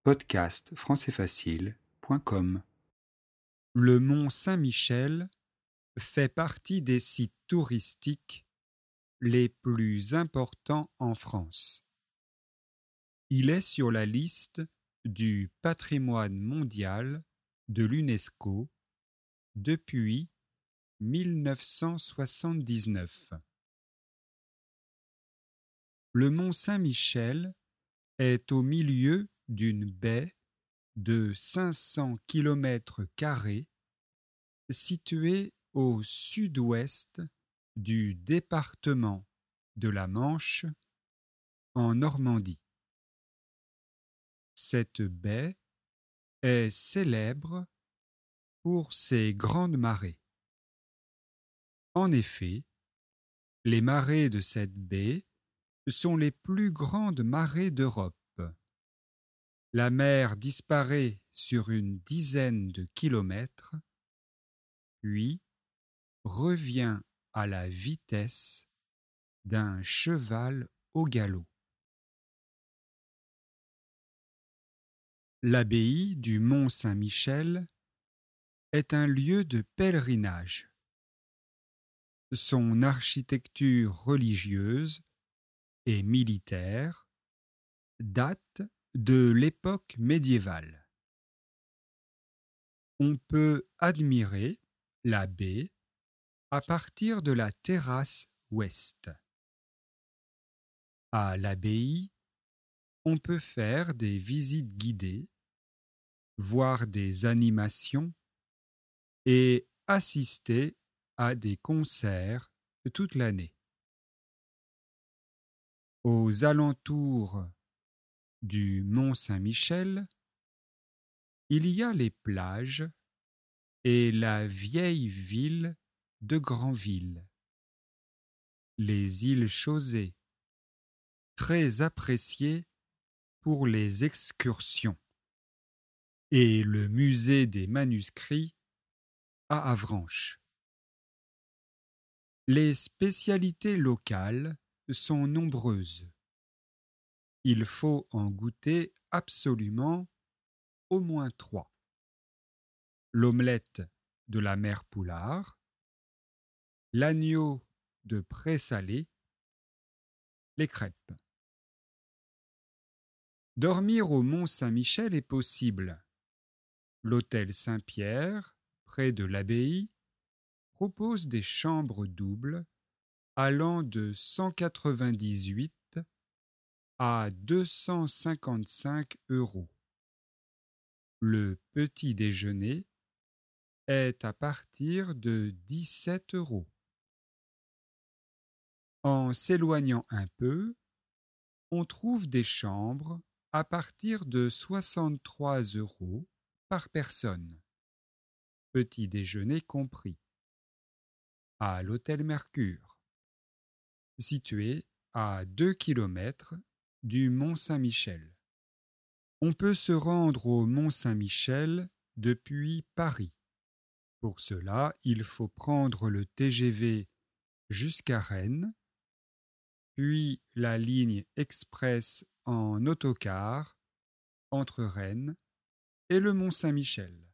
Podcast françaisfacile.com. Le mont Saint-Michel fait partie des sites touristiques les plus importants en France. Il est sur la liste du patrimoine mondial de l'UNESCO depuis 1979. Le mont Saint-Michel est au milieu d'une baie de 500 km² située au sud-ouest du département de la Manche, en Normandie. Cette baie est célèbre pour ses grandes marées. En effet, les marées de cette baie sont les plus grandes marées d'Europe. La mer disparaît sur une dizaine de kilomètres, puis revient à la vitesse d'un cheval au galop. L'abbaye du Mont Saint-Michel est un lieu de pèlerinage. Son architecture religieuse et militaire date de l'époque médiévale. On peut admirer la baie à partir de la terrasse ouest. À l'abbaye, on peut faire des visites guidées, voir des animations et assister à des concerts toute l'année. Aux alentours du Mont Saint-Michel, il y a les plages et la vieille ville de Granville, les îles Chausée, très appréciées pour les excursions, et le musée des manuscrits à Avranches. Les spécialités locales sont nombreuses. Il faut en goûter absolument au moins 3. L'omelette de la mère Poulard, l'agneau de Pré-Salé, les crêpes. Dormir au Mont Saint-Michel est possible. L'hôtel Saint-Pierre, près de l'abbaye, propose des chambres doubles allant de 198 à 255 €. Le petit déjeuner est à partir de 17 €. En s'éloignant un peu, on trouve des chambres à partir de 63 € par personne, petit déjeuner compris, à l'hôtel Mercure, situé à 2 km du Mont Saint-Michel. On peut se rendre au Mont Saint-Michel depuis Paris. Pour cela, il faut prendre le TGV jusqu'à Rennes, puis la ligne express en autocar entre Rennes et le Mont Saint-Michel.